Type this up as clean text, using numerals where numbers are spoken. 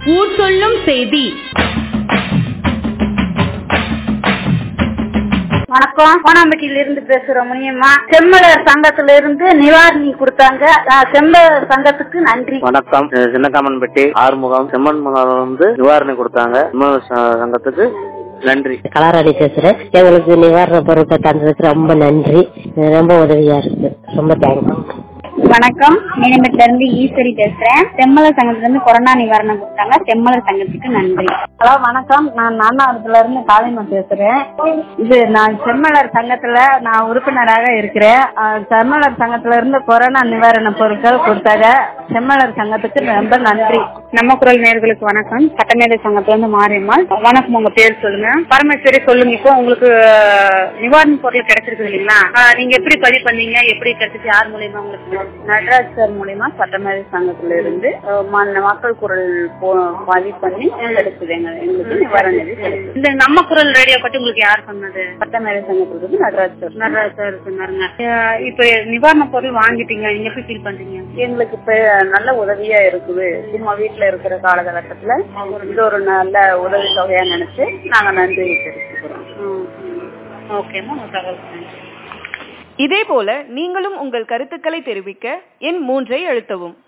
ஊர் சொல்லும் செய்தி. வணக்கம், கோணாம்பட்டியில இருந்து பேசுறோம். முனியம்மா, செம்மலர் சங்கத்துல இருந்து நிவாரணி கொடுத்தாங்க. செம்மலர் சங்கத்துக்கு நன்றி. வணக்கம், சின்னகாமன்பட்டி ஆறுமுகம் செம்மன்முகம் வந்து நிவாரணி கொடுத்தாங்க. செம்மலர் சங்கத்துக்கு நன்றி. கலாராணி பேசுறேன். எங்களுக்கு நிவாரண பொருட்கள் தந்ததுக்கு ரொம்ப நன்றி. ரொம்ப உதவியா இருக்கு. ரொம்ப தேங்க்ஸ். வணக்கம், மீனம்பட்டில இருந்து ஈஸ்வரி பேசுறேன். செம்மலர் சங்கத்துல இருந்து கொரோனா நிவாரணம் கொடுத்தாங்க. செம்மலர் சங்கத்துக்கு நன்றி. ஹலோ வணக்கம், நான் நானாவரத்துல இருந்து காளிமா பேசுறேன். நான் செம்மலர் சங்கத்துல நான் உறுப்பினராக இருக்கிறேன். செம்மலர் சங்கத்துல இருந்து கொரோனா நிவாரண பொருட்கள் கொடுத்தாங்க. செம்மலர் சங்கத்துக்கு ரொம்ப நன்றி. நம்ம குரல் நேயர்களுக்கு வணக்கம். சட்டமேதை சங்கத்துல இருந்து மாரியம்மாள். வணக்கம், உங்க பேர் சொல்லுங்க. பரமேஸ்வரி சொல்லுங்க. இப்போ உங்களுக்கு நிவாரண பொருள் கிடைச்சிருக்கு இல்லைங்களா? நீங்க எப்படி பதிவு பண்ணீங்க, எப்படி கிடைச்சிச்சு, யார் மூலியமா உங்களுக்கு? நடராஜ் சார் மூலியமா சட்டமேதை சங்கத்துல இருந்து மக்கள் குரல் பதிவு பண்ணி கிடைச்சது. எங்களுக்கு நிவாரண நிதி கிடைச்சது. இந்த நம்ம குரல் ரேடியோ பத்தி உங்களுக்கு யார் சொன்னது? சட்டமேதை சங்கத்துல இருந்து நடராஜ் சார் சொன்னாருங்க. இப்ப நிவாரண பொருள் வாங்கிட்டீங்க, நீங்க எப்படி ஃபீல் பண்றீங்க? எங்களுக்கு இப்ப நல்ல உதவியா இருக்குது. சும்மா வீட்டுல இருக்கிற காலகட்டத்துல இது ஒரு நல்ல உதவி தொகையா நினைச்சு நாங்க நன்றி தெரிவிச்சுக்கிறோம். ஓகேமா, தகவல். இதேபோல நீங்களும் உங்கள் கருத்துக்களை தெரிவிக்க எண் 3 அழுத்தவும்.